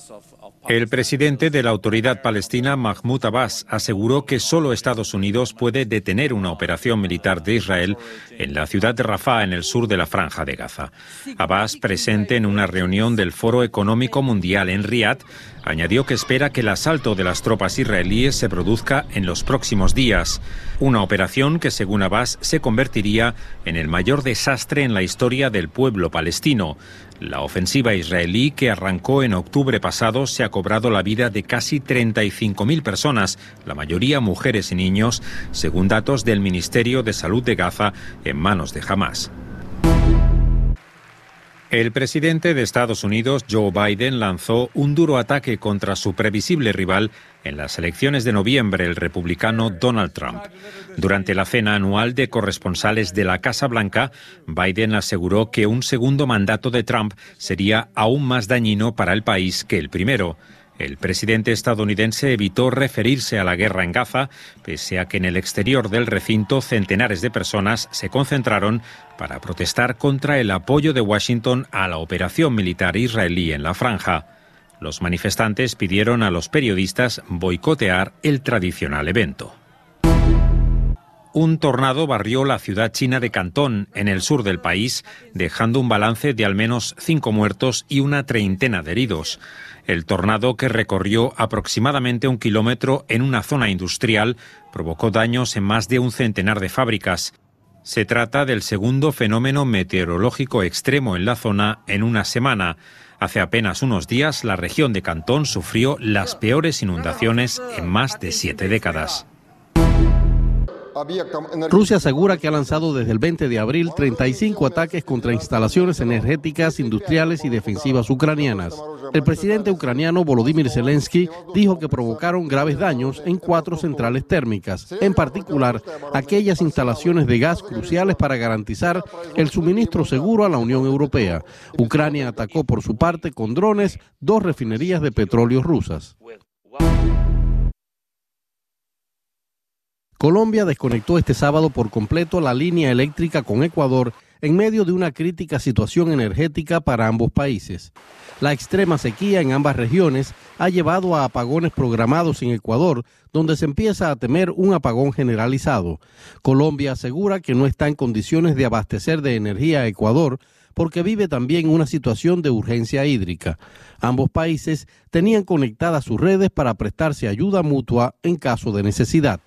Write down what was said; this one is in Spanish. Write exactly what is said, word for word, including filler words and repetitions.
El presidente de la Autoridad Palestina, Mahmoud Abbas, aseguró que solo Estados Unidos puede detener una operación militar de Israel en la ciudad de Rafah, en el sur de la Franja de Gaza. Abbas, presente en una reunión del Foro Económico Mundial en Riad, añadió que espera que el asalto de las tropas israelíes se produzca en los próximos días. Una operación que, según Abbas, se convertiría en el mayor desastre en la historia del pueblo palestino. La ofensiva israelí, que arrancó en octubre pasado, se ha cobrado la vida de casi treinta y cinco mil personas, la mayoría mujeres y niños, según datos del Ministerio de Salud de Gaza, en manos de Hamás. El presidente de Estados Unidos, Joe Biden, lanzó un duro ataque contra su previsible rival en las elecciones de noviembre, el republicano Donald Trump. Durante la cena anual de corresponsales de la Casa Blanca, Biden aseguró que un segundo mandato de Trump sería aún más dañino para el país que el primero. El presidente estadounidense evitó referirse a la guerra en Gaza, pese a que en el exterior del recinto centenares de personas se concentraron para protestar contra el apoyo de Washington a la operación militar israelí en la franja. Los manifestantes pidieron a los periodistas boicotear el tradicional evento. Un tornado barrió la ciudad china de Cantón, en el sur del país, dejando un balance de al menos cinco muertos y una treintena de heridos. El tornado, que recorrió aproximadamente un kilómetro en una zona industrial, provocó daños en más de un centenar de fábricas. Se trata del segundo fenómeno meteorológico extremo en la zona en una semana. Hace apenas unos días, la región de Cantón sufrió las peores inundaciones en más de siete décadas. Rusia asegura que ha lanzado desde el veinte de abril treinta y cinco ataques contra instalaciones energéticas, industriales y defensivas ucranianas. El presidente ucraniano Volodymyr Zelensky dijo que provocaron graves daños en cuatro centrales térmicas, en particular aquellas instalaciones de gas cruciales para garantizar el suministro seguro a la Unión Europea. Ucrania atacó por su parte con drones dos refinerías de petróleo rusas. Colombia desconectó este sábado por completo la línea eléctrica con Ecuador en medio de una crítica situación energética para ambos países. La extrema sequía en ambas regiones ha llevado a apagones programados en Ecuador, donde se empieza a temer un apagón generalizado. Colombia asegura que no está en condiciones de abastecer de energía a Ecuador porque vive también una situación de urgencia hídrica. Ambos países tenían conectadas sus redes para prestarse ayuda mutua en caso de necesidad.